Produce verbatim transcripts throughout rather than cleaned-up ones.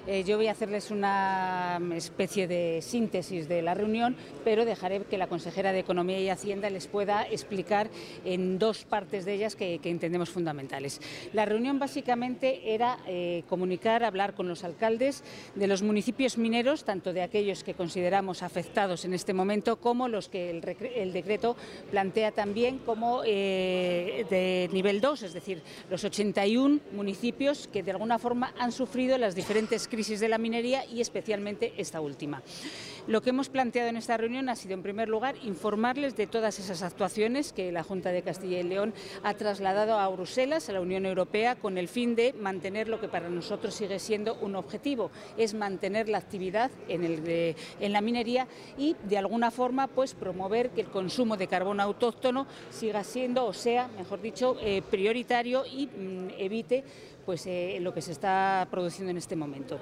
Eh, yo voy a hacerles una especie de síntesis de la reunión, pero dejaré que la consejera de Economía y Hacienda les pueda explicar en dos partes de ellas que, que entendemos fundamentales. La reunión básicamente era eh, comunicar, hablar con los alcaldes de los municipios mineros, tanto de aquellos que consideramos afectados en este momento como los que el, el decreto plantea también como eh, de nivel dos, es decir, los ochenta y uno municipios que de alguna forma han sufrido las diferentes crisis de la minería y especialmente esta última. Lo que hemos planteado en esta reunión ha sido, en primer lugar, informarles de todas esas actuaciones que la Junta de Castilla y León ha trasladado a Bruselas, a la Unión Europea, con el fin de mantener lo que para nosotros sigue siendo un objetivo, es mantener la actividad en, el de, en la minería y, de alguna forma, pues promover que el consumo de carbón autóctono siga siendo, o sea, mejor dicho, eh, prioritario y mm, evite pues, eh, lo que se está produciendo en este momento.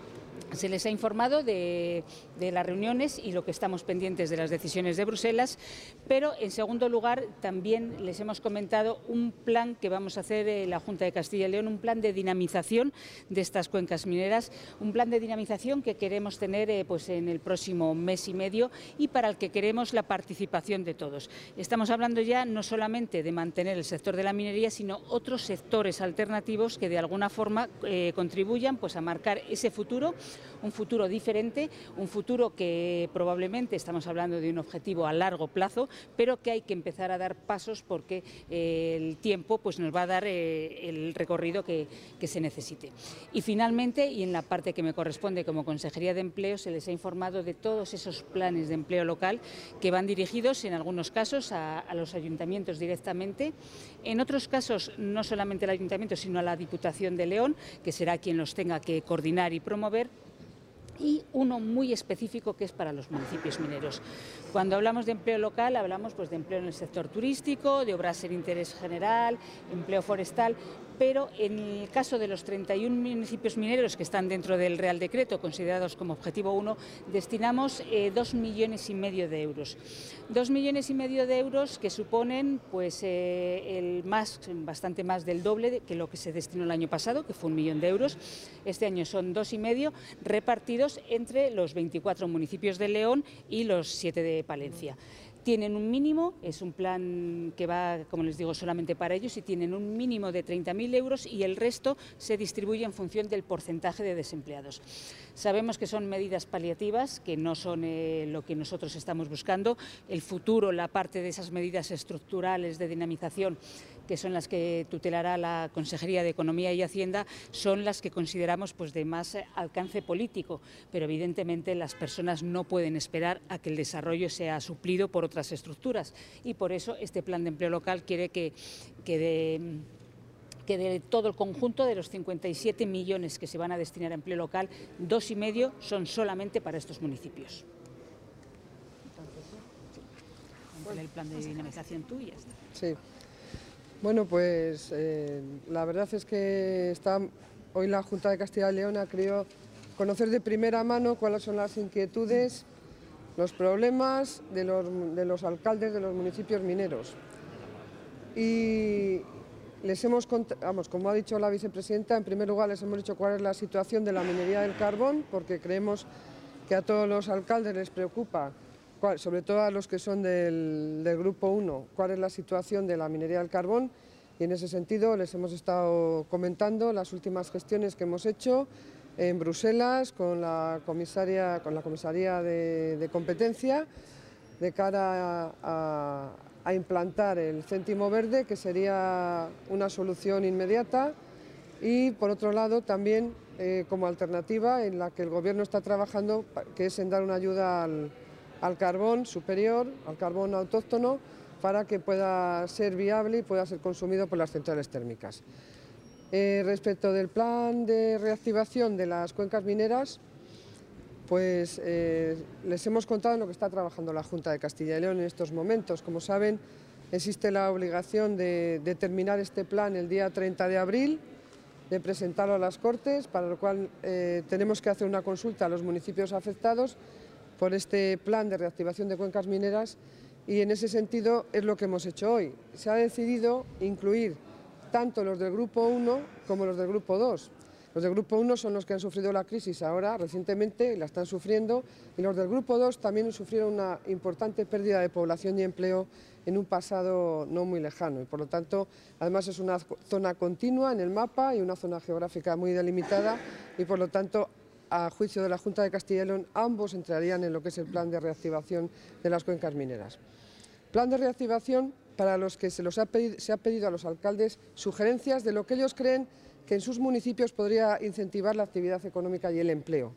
Se les ha informado de, de las reuniones y lo que estamos pendientes de las decisiones de Bruselas, pero en segundo lugar también les hemos comentado un plan que vamos a hacer en la Junta de Castilla y León, un plan de dinamización de estas cuencas mineras, un plan de dinamización que queremos tener eh, pues en el próximo mes y medio y para el que queremos la participación de todos. Estamos hablando ya no solamente de mantener el sector de la minería, sino otros sectores alternativos que de alguna forma eh, contribuyan pues, a marcar ese futuro, un futuro diferente, un futuro que probablemente estamos hablando de un objetivo a largo plazo, pero que hay que empezar a dar pasos porque eh, el tiempo pues, nos va a dar eh, el recorrido que, que se necesite. Y finalmente, y en la parte que me corresponde como Consejería de Empleo, se les ha informado de todos esos planes de empleo local que van dirigidos en algunos casos a, a los ayuntamientos directamente, en otros casos no solamente al ayuntamiento sino a la Diputación de León, que será quien los tenga que coordinar y promover, y uno muy específico que es para los municipios mineros. Cuando hablamos de empleo local hablamos pues, de empleo en el sector turístico, de obras en interés general, empleo forestal, pero en el caso de los treinta y uno municipios mineros que están dentro del Real Decreto, considerados como objetivo uno, destinamos eh, dos millones y medio de euros. Dos millones y medio de euros que suponen pues, eh, el más, bastante más del doble que lo que se destinó el año pasado, que fue un millón de euros. Este año son dos y medio repartidos entre los veinticuatro municipios de León y los siete de Palencia. Tienen un mínimo, es un plan que va, como les digo, solamente para ellos y tienen un mínimo de treinta mil euros y el resto se distribuye en función del porcentaje de desempleados. Sabemos que son medidas paliativas, que no son eh, lo que nosotros estamos buscando. El futuro, la parte de esas medidas estructurales de dinamización, que son las que tutelará la Consejería de Economía y Hacienda, son las que consideramos pues, de más alcance político, pero evidentemente las personas no pueden esperar a que el desarrollo sea suplido por otras estructuras y por eso este plan de empleo local quiere que, que de, que de todo el conjunto de los cincuenta y siete millones que se van a destinar a empleo local, dos y medio son solamente para estos municipios. Entonces, el plan de dinamización tú y ya está. Sí. Bueno, pues eh, la verdad es que está, hoy la Junta de Castilla y León ha querido conocer de primera mano cuáles son las inquietudes, los problemas de los, de los alcaldes de los municipios mineros. Y les hemos contado, vamos, como ha dicho la vicepresidenta, en primer lugar les hemos dicho cuál es la situación de la minería del carbón, porque creemos que a todos los alcaldes les preocupa, cuál, sobre todo a los que son del, del grupo uno, cuál es la situación de la minería del carbón. Y en ese sentido les hemos estado comentando las últimas gestiones que hemos hecho en Bruselas con la comisaria, con la comisaría de, de competencia de cara a, a, a implantar el céntimo verde, que sería una solución inmediata, y por otro lado también eh, como alternativa en la que el gobierno está trabajando, que es en dar una ayuda al, al carbón superior, al carbón autóctono, para que pueda ser viable y pueda ser consumido por las centrales térmicas. Eh, respecto del plan de reactivación de las cuencas mineras, pues eh, les hemos contado en lo que está trabajando la Junta de Castilla y León en estos momentos. Como saben, existe la obligación de, de terminar este plan el día treinta de abril, de presentarlo a las Cortes, para lo cual eh, tenemos que hacer una consulta a los municipios afectados por este plan de reactivación de cuencas mineras, y en ese sentido es lo que hemos hecho hoy. Se ha decidido incluir tanto los del grupo uno como los del grupo dos. Los del Grupo uno son los que han sufrido la crisis ahora, recientemente, y la están sufriendo, y los del Grupo dos también sufrieron una importante pérdida de población y empleo en un pasado no muy lejano. Y por lo tanto, además es una zona continua en el mapa y una zona geográfica muy delimitada, y por lo tanto, a juicio de la Junta de Castilla y León, ambos entrarían en lo que es el plan de reactivación de las cuencas mineras. Plan de reactivación para los que se, los ha pedido, se ha pedido a los alcaldes sugerencias de lo que ellos creen que en sus municipios podría incentivar la actividad económica y el empleo.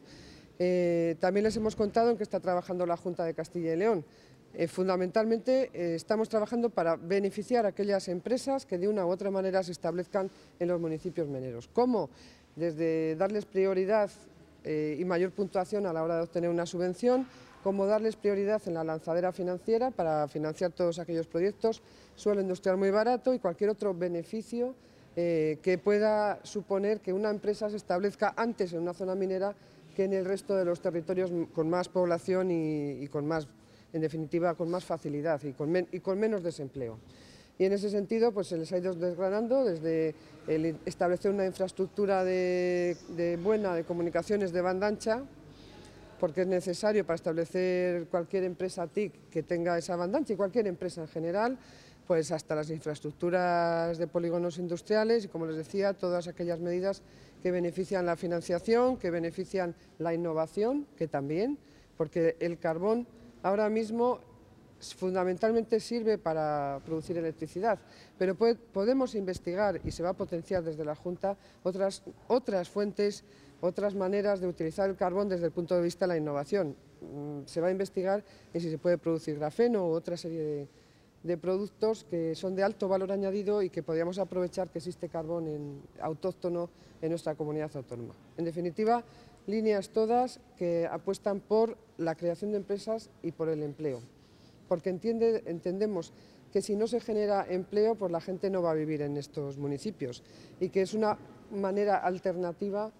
Eh, también les hemos contado en qué está trabajando la Junta de Castilla y León. Eh, fundamentalmente eh, estamos trabajando para beneficiar a aquellas empresas que de una u otra manera se establezcan en los municipios mineros. ¿Cómo? Desde darles prioridad eh, y mayor puntuación a la hora de obtener una subvención, como darles prioridad en la lanzadera financiera para financiar todos aquellos proyectos, suelo industrial muy barato y cualquier otro beneficio eh, que pueda suponer que una empresa se establezca antes en una zona minera que en el resto de los territorios con más población y, y con más, en definitiva, con más facilidad y con, men, y con menos desempleo. Y en ese sentido, pues se les ha ido desgranando desde el establecer una infraestructura de, de buena de comunicaciones de banda ancha, porque es necesario para establecer cualquier empresa T I C que tenga esa banda ancha y cualquier empresa en general, pues hasta las infraestructuras de polígonos industriales y, como les decía, todas aquellas medidas que benefician la financiación, que benefician la innovación, que también, porque el carbón ahora mismo fundamentalmente sirve para producir electricidad, pero puede, podemos investigar y se va a potenciar desde la Junta otras, otras fuentes, otras maneras de utilizar el carbón desde el punto de vista de la innovación. Se va a investigar en si se puede producir grafeno u otra serie de, de productos que son de alto valor añadido y que podríamos aprovechar que existe carbón en, autóctono en nuestra comunidad autónoma. En definitiva, líneas todas que apuestan por la creación de empresas y por el empleo, porque entiende, entendemos que si no se genera empleo, pues la gente no va a vivir en estos municipios y que es una manera alternativa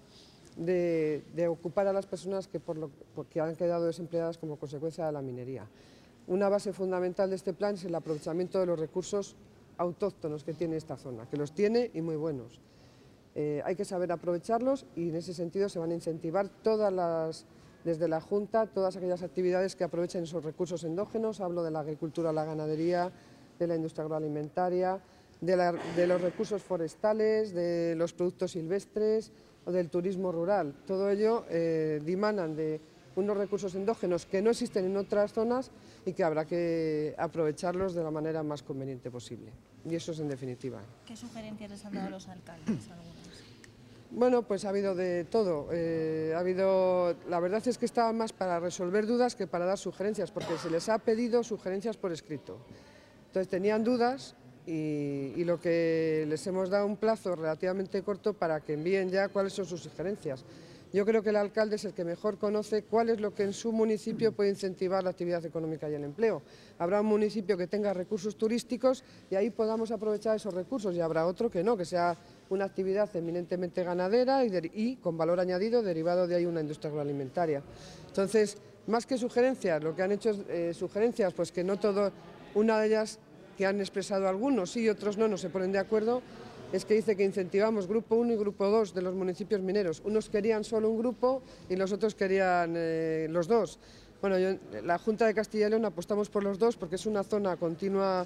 de, de ocupar a las personas que, por lo, que han quedado desempleadas como consecuencia de la minería. Una base fundamental de este plan es el aprovechamiento de los recursos autóctonos que tiene esta zona, que los tiene y muy buenos. Eh, hay que saber aprovecharlos y en ese sentido se van a incentivar todas las, desde la Junta, todas aquellas actividades que aprovechen esos recursos endógenos. Hablo de la agricultura, la ganadería, de la industria agroalimentaria, de, la, de los recursos forestales, de los productos silvestres o del turismo rural. Todo ello eh, dimanan de unos recursos endógenos que no existen en otras zonas y que habrá que aprovecharlos de la manera más conveniente posible. Y eso es en definitiva. ¿Qué sugerencias les han dado los alcaldes algunos? Bueno, pues ha habido de todo. Eh, ha habido, la verdad es que estaba más para resolver dudas que para dar sugerencias, porque se les ha pedido sugerencias por escrito. Entonces tenían dudas y, y lo que les hemos dado un plazo relativamente corto para que envíen ya cuáles son sus sugerencias. Yo creo que el alcalde es el que mejor conoce cuál es lo que en su municipio puede incentivar la actividad económica y el empleo. Habrá un municipio que tenga recursos turísticos y ahí podamos aprovechar esos recursos, y habrá otro que no, que sea una actividad eminentemente ganadera y, de, y con valor añadido derivado de ahí una industria agroalimentaria. Entonces, más que sugerencias, lo que han hecho es eh, sugerencias, pues que no todo, una de ellas que han expresado algunos sí y otros no, no se ponen de acuerdo, es que dice que incentivamos grupo uno y grupo dos de los municipios mineros. Unos querían solo un grupo y los otros querían eh, los dos. Bueno, yo, la Junta de Castilla y León apostamos por los dos porque es una zona continua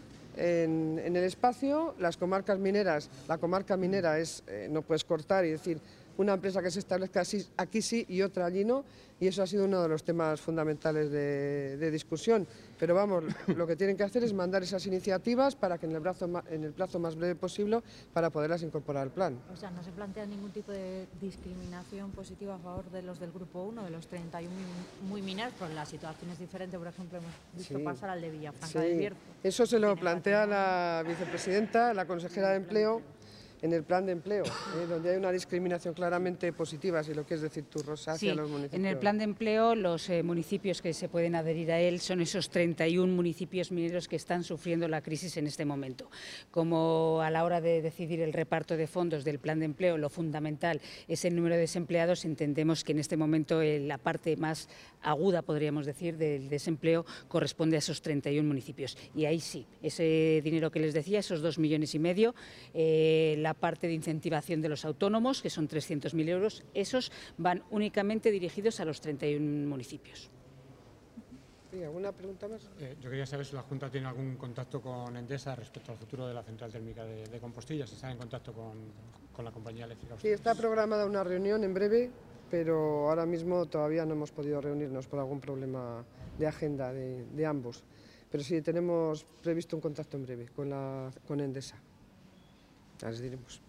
en, en el espacio. Las comarcas mineras, la comarca minera es, eh, no puedes cortar y decir una empresa que se establezca así, aquí sí y otra allí no, y eso ha sido uno de los temas fundamentales de, de discusión. Pero vamos, lo que tienen que hacer es mandar esas iniciativas para que en el, brazo, en el plazo más breve posible para poderlas incorporar al plan. O sea, ¿no se plantea ningún tipo de discriminación positiva a favor de los del Grupo uno, de los treinta y uno muy mineros? Porque la situación es diferente, por ejemplo, hemos visto sí. pasar al de Villafranca sí. del Bierzo. Eso se lo plantea la vicepresidenta, la consejera de Empleo, en el plan de empleo, ¿eh? donde hay una discriminación claramente positiva, si lo quieres decir tú, Rosa, hacia sí, los municipios. En el plan de empleo, los eh, municipios que se pueden adherir a él son esos treinta y un municipios mineros que están sufriendo la crisis en este momento. Como a la hora de decidir el reparto de fondos del plan de empleo, lo fundamental es el número de desempleados, entendemos que en este momento eh, la parte más aguda, podríamos decir, del desempleo corresponde a esos treinta y un municipios. Y ahí sí, ese dinero que les decía, esos dos millones y medio, eh, la parte de incentivación de los autónomos, que son trescientos mil euros, esos van únicamente dirigidos a los treinta y un municipios. ¿Y alguna pregunta más? Eh, yo quería saber si la Junta tiene algún contacto con Endesa respecto al futuro de la central térmica de, de Compostilla, si están en contacto con, con la compañía eléctrica. Sí, está programada una reunión en breve, pero ahora mismo todavía no hemos podido reunirnos por algún problema de agenda de, de ambos. Pero sí, tenemos previsto un contacto en breve con, la, con Endesa. Ya les diremos.